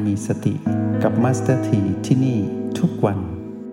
มีสติกับมาสเตอร์ทีที่นี่ทุกวัน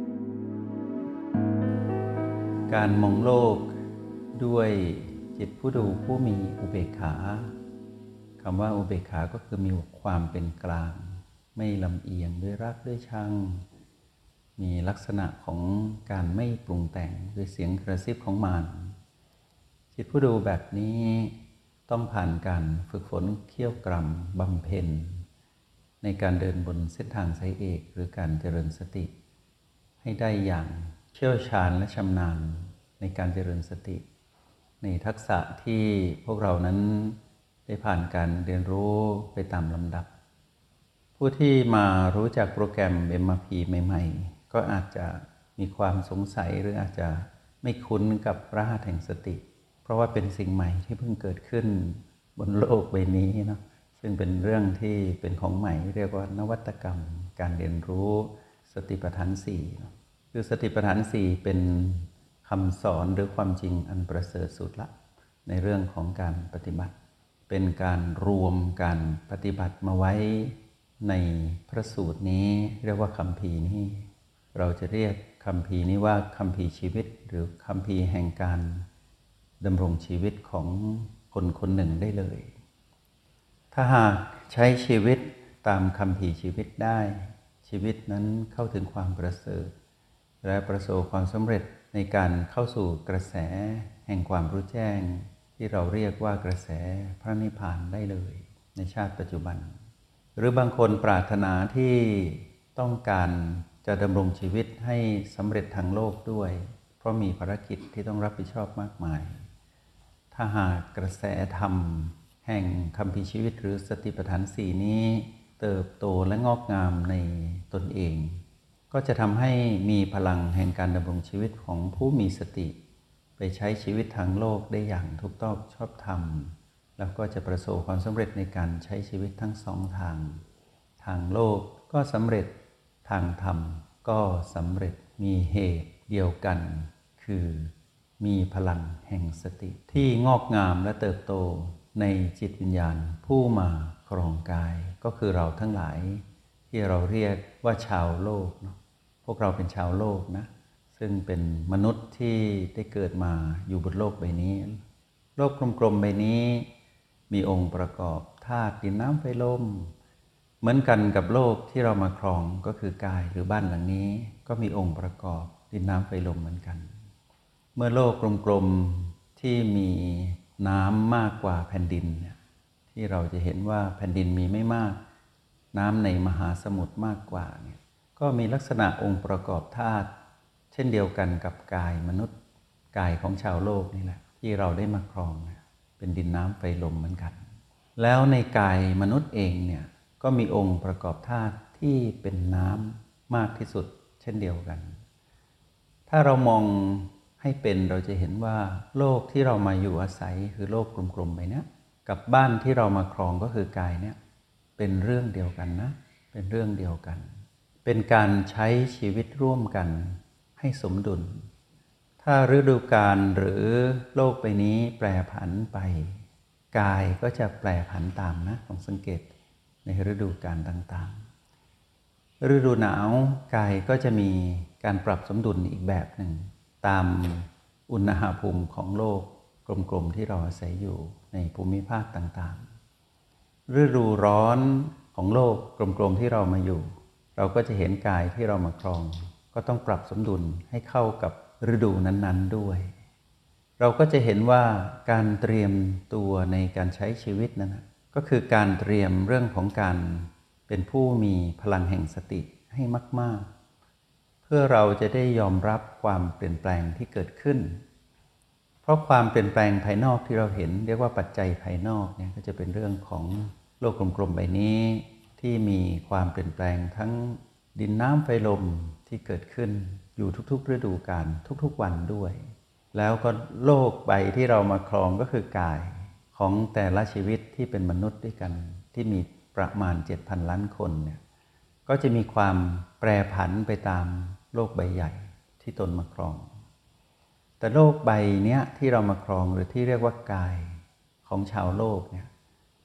การมองโลกด้วยจิตผู้ดูผู้มีอุเบกขาคำว่าอุเบกขาก็คือมีความเป็นกลางไม่ลำเอียงด้วยรักด้วยชังมีลักษณะของการไม่ปรุงแต่งด้วยเสียงกระซิบของมารจิตผู้ดูแบบนี้ต้องผ่านการฝึกฝนเคี่ยวกรำบำเพ็ญในการเดินบนเส้นทางสายเอกหรือการเจริญสติให้ได้อย่างเชี่ยวชาญและชำนาญในการเจริญสติในทักษะที่พวกเรานั้นได้ผ่านการเรียนรู้ไปตามลำดับผู้ที่มารู้จักโปรแกรม MRP ใหม่ๆก็อาจจะมีความสงสัยหรืออาจจะไม่คุ้นกับรหัสแห่งสติเพราะว่าเป็นสิ่งใหม่ที่เพิ่งเกิดขึ้นบนโลกใบนี้เนาะซึ่งเป็นเรื่องที่เป็นของใหม่เรียกว่านวัตกรรมการเรียนรู้สติปัฏฐาน4คือสติปัฏฐาน4เป็นคำสอนหรือความจริงอันประเสริฐสุดละในเรื่องของการปฏิบัติเป็นการรวมการปฏิบัติมาไว้ในพระสูตรนี้เรียกว่าคัมภีร์นี้เราจะเรียกคัมภีร์นี้ว่าคัมภีร์ชีวิตหรือคัมภีร์แห่งการดำรงชีวิตของคนคนหนึ่งได้เลยถ้าหากใช้ชีวิตตามคัมภีร์ชีวิตได้ชีวิตนั้นเข้าถึงความประเสริฐและประสบความสำเร็จในการเข้าสู่กระแสแห่งความรู้แจ้งที่เราเรียกว่ากระแสพระนิพพานได้เลยในชาติปัจจุบันหรือบางคนปรารถนาที่ต้องการจะดำรงชีวิตให้สำเร็จทางโลกด้วยเพราะมีภารกิจที่ต้องรับผิดชอบมากมายถ้าหากกระแสธรรมแห่งคัมภีร์ชีวิตหรือสติปัฏฐาน4นี้เติบโตและงอกงามในตนเองก็จะทำให้มีพลังแห่งการดำรงชีวิตของผู้มีสติไปใช้ชีวิตทางโลกได้อย่างถูกต้องชอบธรรมแล้วก็จะประสบความสำเร็จในการใช้ชีวิตทั้งสองทางทางโลกก็สำเร็จทางธรรมก็สำเร็จมีเหตุเดียวกันคือมีพลังแห่งสติที่งอกงามและเติบโตในจิตวิญญาณผู้มาครองกายก็คือเราทั้งหลายที่เราเรียกว่าชาวโลกเนาะพวกเราเป็นชาวโลกนะซึ่งเป็นมนุษย์ที่ได้เกิดมาอยู่บนโลกใบนี้โลกกลมๆใบนี้มีองค์ประกอบธาตุดินน้ำไฟลมเหมือนกันกับโลกที่เรามาครองก็คือกายหรือบ้านหลังนี้ก็มีองค์ประกอบดินน้ำไฟลมเหมือนกันเมื่อโลกกลมๆที่มีน้ำมากกว่าแผ่นดินเนี่ยที่เราจะเห็นว่าแผ่นดินมีไม่มากน้ำในมหาสมุทรมากกว่าเนี่ยก็มีลักษณะองค์ประกอบธาตุเช่นเดียวกันกับกายมนุษย์กายของชาวโลกนี่แหละที่เราได้มาครองเป็นดินน้ำไฟลมเหมือนกันแล้วในกายมนุษย์เองเนี่ยก็มีองค์ประกอบธาตุที่เป็นน้ำมากที่สุดเช่นเดียวกันถ้าเรามองให้เป็นเราจะเห็นว่าโลกที่เรามาอยู่อาศัยคือโลกกลมๆไปเนี้ยกับบ้านที่เรามาครองก็คือกายเนี่ยเป็นเรื่องเดียวกันนะเป็นเรื่องเดียวกันเป็นการใช้ชีวิตร่วมกันให้สมดุลถ้าฤดูกาลหรือโลกใบนี้แปรผันไปกายก็จะแปรผันตามนะลองสังเกตในฤดูกาลต่างๆฤดูหนาวกายก็จะมีการปรับสมดุลอีกแบบหนึ่งตามอุณหภูมิของโลกกลมๆที่เราอาศัยอยู่ในภูมิภาคต่างๆฤดูร้อนของโลกกลมๆที่เรามาอยู่เราก็จะเห็นกายที่เรามาครองก็ต้องปรับสมดุลให้เข้ากับฤดูนั้นๆด้วยเราก็จะเห็นว่าการเตรียมตัวในการใช้ชีวิตนั้นก็คือการเตรียมเรื่องของการเป็นผู้มีพลังแห่งสติให้มากๆเพื่อเราจะได้ยอมรับความเปลี่ยนแปลงที่เกิดขึ้นเพราะความเปลี่ยนแปลงภายนอกที่เราเห็นเรียกว่าปัจจัยภายนอกเนี่ยก็จะเป็นเรื่องของโลกกลมๆใบนี้ที่มีความเปลี่ยนแปลงทั้งดินน้ำไฟลมที่เกิดขึ้นอยู่ทุกๆฤดูกาลทุกๆวันด้วยแล้วก็โลกใบที่เรามาครองก็คือกายของแต่ละชีวิตที่เป็นมนุษย์ด้วยกันที่มีประมาณ 7,000 ล้านคนเนี่ยก็จะมีความแปรผันไปตามโลกใบใหญ่ที่ตนมาครองแต่โลกใบเนี้ยที่เรามาครองหรือที่เรียกว่ากายของชาวโลกเนี่ย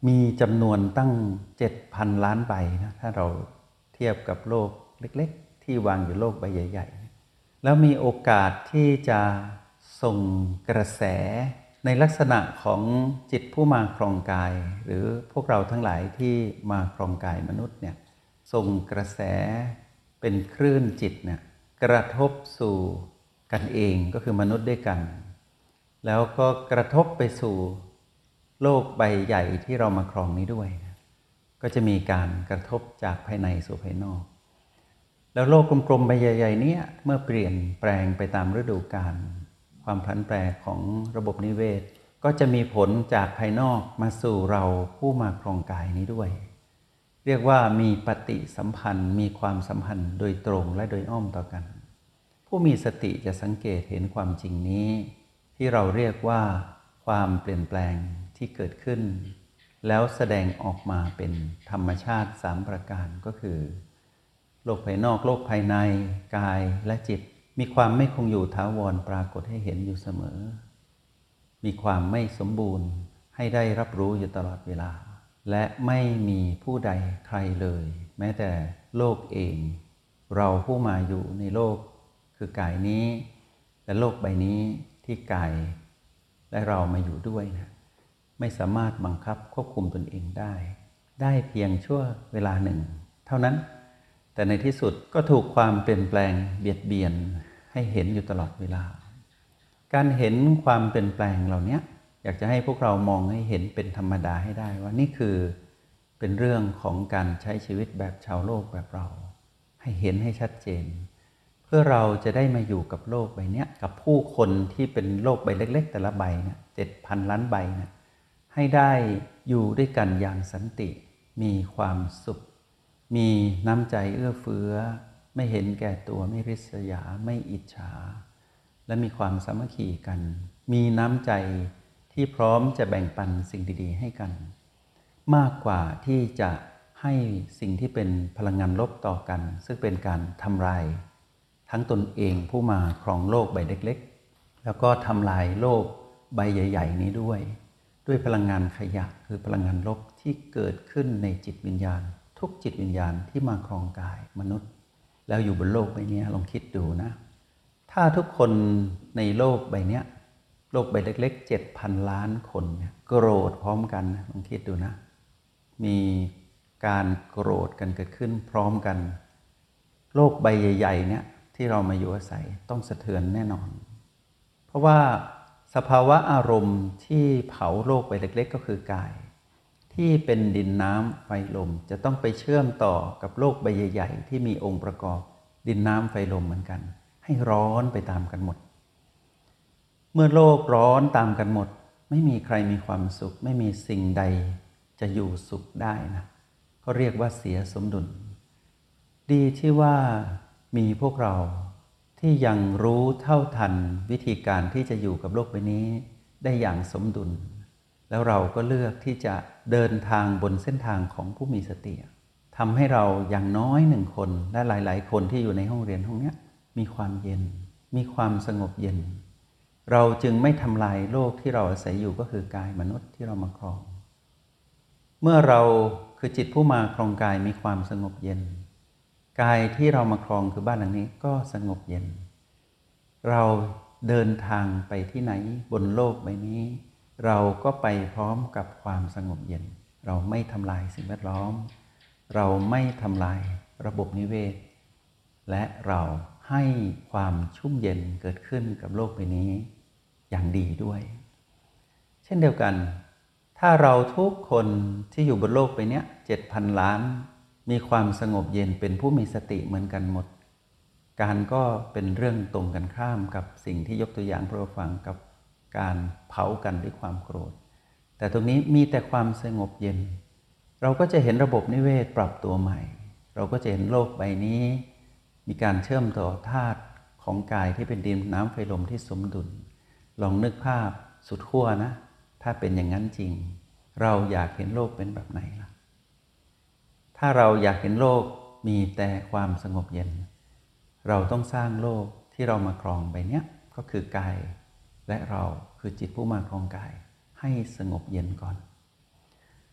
มีจำนวนตั้ง 7,000 ล้านใบนะถ้าเราเทียบกับโลกเล็กๆที่วางอยู่โลกใบใหญ่ๆแล้วมีโอกาสที่จะส่งกระแสในลักษณะของจิตผู้มาครองกายหรือพวกเราทั้งหลายที่มาครองกายมนุษย์เนี่ยส่งกระแสเป็นคลื่นจิตเนี่ยกระทบสู่กันเองก็คือมนุษย์ด้วยกันแล้วก็กระทบไปสู่โลกใบใหญ่ที่เรามาครองนี้ด้วยนะก็จะมีการกระทบจากภายในสู่ภายนอกแล้วโลกกลมๆใบใหญ่ๆนี้เมื่อเปลี่ยนแปลงไปตามฤดูกาลความพลันแปรของระบบนิเวศก็จะมีผลจากภายนอกมาสู่เราผู้มาครองกายนี้ด้วยเรียกว่ามีปฏิสัมพันธ์มีความสัมพันธ์โดยตรงและโดยอ้อมต่อกันผู้มีสติจะสังเกตเห็นความจริงนี้ที่เราเรียกว่าความเปลี่ยนแปลงที่เกิดขึ้นแล้วแสดงออกมาเป็นธรรมชาติ3ประการก็คือโลกภายนอกโลกภายในกายและจิตมีความไม่คงอยู่ถาวรปรากฏให้เห็นอยู่เสมอมีความไม่สมบูรณ์ให้ได้รับรู้อยู่ตลอดเวลาและไม่มีผู้ใดใครเลยแม้แต่โลกเองเราผู้มาอยู่ในโลกคือกายนี้และโลกใบนี้ที่กายและเรามาอยู่ด้วยนะไม่สามารถบังคับควบคุมตนเองได้เพียงชั่วเวลาหนึ่งเท่านั้นแต่ในที่สุดก็ถูกความเปลี่ยนแปลงเบียดเบียนให้เห็นอยู่ตลอดเวลาการเห็นความเปลี่ยนแปลงเหล่านี้อยากจะให้พวกเรามองให้เห็นเป็นธรรมดาให้ได้ว่านี่คือเป็นเรื่องของการใช้ชีวิตแบบชาวโลกแบบเราให้เห็นให้ชัดเจนเพื่อเราจะได้มาอยู่กับโลกใบนี้กับผู้คนที่เป็นโลกใบเล็กๆแต่ละใบเนี่ย7,000 ล้านใบเนี่ยให้ได้อยู่ด้วยกันอย่างสันติมีความสุขมีน้ำใจเอื้อเฟื้อไม่เห็นแก่ตัวไม่ริษยาไม่อิจฉาและมีความสามัคคีกันมีน้ำใจที่พร้อมจะแบ่งปันสิ่งดีๆให้กันมากกว่าที่จะให้สิ่งที่เป็นพลังงานลบต่อกันซึ่งเป็นการทำลายทั้งตนเองผู้มาครองโลกใบเล็กๆแล้วก็ทำลายโลกใบใหญ่ๆนี้ด้วยพลังงานขยะคือพลังงานลบที่เกิดขึ้นในจิตวิญญาณทุกจิตวิญญาณที่มาครองกายมนุษย์แล้วอยู่บนโลกใบนี้ลองคิดดูนะถ้าทุกคนในโลกใบนี้โลกใบเล็กๆ 7,000 ล้านคนเนี่ยโกรธพร้อมกันลองคิดดูนะมีการโกรธกันเกิดขึ้นพร้อมกันโลกใบใหญ่ๆเนี่ยที่เรามาอยู่อาศัยต้องสะเทือนแน่นอนเพราะว่าสภาวะอารมณ์ที่เผาโลกใบเล็กๆก็คือกายที่เป็นดินน้ำไฟลมจะต้องไปเชื่อมต่อกับโลกใบใหญ่ๆที่มีองค์ประกอบดินน้ำไฟลมเหมือนกันให้ร้อนไปตามกันหมดเมื่อโลกร้อนตามกันหมดไม่มีใครมีความสุขไม่มีสิ่งใดจะอยู่สุขได้นะก็เรียกว่าเสียสมดุลดีที่ว่ามีพวกเราที่ยังรู้เท่าทันวิธีการที่จะอยู่กับโลกใบนี้ได้อย่างสมดุลแล้วเราก็เลือกที่จะเดินทางบนเส้นทางของผู้มีสติทำให้เราอย่างน้อย1 คนและหลายๆคนที่อยู่ในห้องเรียนห้องนี้มีความเย็นมีความสงบเย็นเราจึงไม่ทำลายโลกที่เราอาศัยอยู่ก็คือกายมนุษย์ที่เรามาครองเมื่อเราคือจิตผู้มาครองกายมีความสงบเย็นกายที่เรามาครองคือบ้านหลังนี้ก็สงบเย็นเราเดินทางไปที่ไหนบนโลกใบนี้เราก็ไปพร้อมกับความสงบเย็นเราไม่ทำลายสิ่งแวดล้อมเราไม่ทำลายระบบนิเวศและเราให้ความชุ่มเย็นเกิดขึ้นกับโลกใบนี้อย่างดีด้วยเช่นเดียวกันถ้าเราทุกคนที่อยู่บนโลกใบนี้ 7,000 ล้านมีความสงบเย็นเป็นผู้มีสติเหมือนกันหมดการก็เป็นเรื่องตรงกันข้ามกับสิ่งที่ยกตัวอย่างให้เราฟังกับการเผากันด้วยความโกรธแต่ตรงนี้มีแต่ความสงบเย็นเราก็จะเห็นระบบนิเวศปรับตัวใหม่เราก็จะเห็นโลกใบนี้มีการเชื่อมต่อธาตุของกายที่เป็นดินน้ำไฟลมที่สมดุลลองนึกภาพสุดขั้วนะถ้าเป็นอย่างนั้นจริงเราอยากเห็นโลกเป็นแบบไหนล่ะถ้าเราอยากเห็นโลกมีแต่ความสงบเย็นเราต้องสร้างโลกที่เรามาครองใบนี้ก็คือกายและเราคือจิตผู้มาครองกายให้สงบเย็นก่อน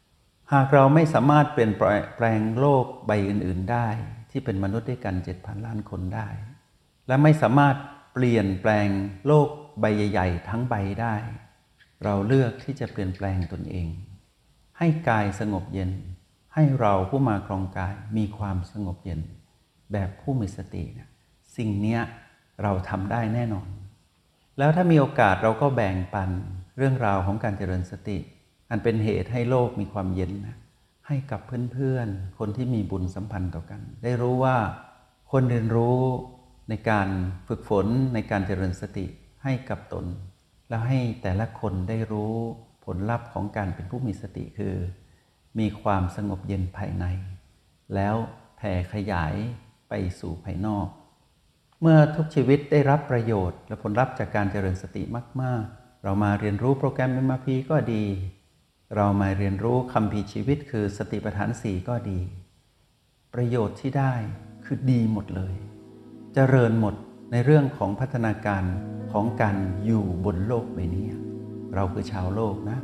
หากเราไม่สามารถเปลี่ยนแปลงโลกใบอื่นๆได้ที่เป็นมนุษย์ด้วยกัน 7,000 ล้านคนได้และไม่สามารถเปลี่ยนแปลงโลกใบใหญ่ๆทั้งใบได้เราเลือกที่จะเปลี่ยนแปลงตนเองให้กายสงบเย็นให้เราผู้มาครองกายมีความสงบเย็นแบบผู้มีสตินะสิ่งนี้เราทำได้แน่นอนแล้วถ้ามีโอกาสเราก็แบ่งปันเรื่องราวของการเจริญสติอันเป็นเหตุให้โลกมีความเย็นนะให้กับเพื่อนๆคนที่มีบุญสัมพันธ์ต่อกันได้รู้ว่าคนเรียนรู้ในการฝึกฝนในการเจริญสติให้กับตนแล้วให้แต่ละคนได้รู้ผลลัพธ์ของการเป็นผู้มีสติคือมีความสงบเย็นภายในแล้วแผ่ขยายไปสู่ภายนอกเมื่อทุกชีวิตได้รับประโยชน์และผลลัพธ์จากการเจริญสติมากๆเรามาเรียนรู้โปรแกรม MRP ก็ดีเรามาเรียนรู้คัมภีร์ชีวิตคือสติปัฏฐาน 4ก็ดีประโยชน์ที่ได้คือดีหมดเลยเจริญหมดในเรื่องของพัฒนาการของการอยู่บนโลกใบนี้เราคือชาวโลกนะ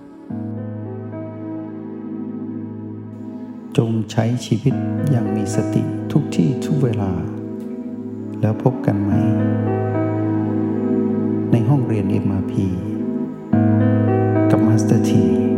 จงใช้ชีวิตอย่างมีสติทุกที่ทุกเวลาแล้วพบกันไหมในห้องเรียน MRP กับมาสเตอร์ที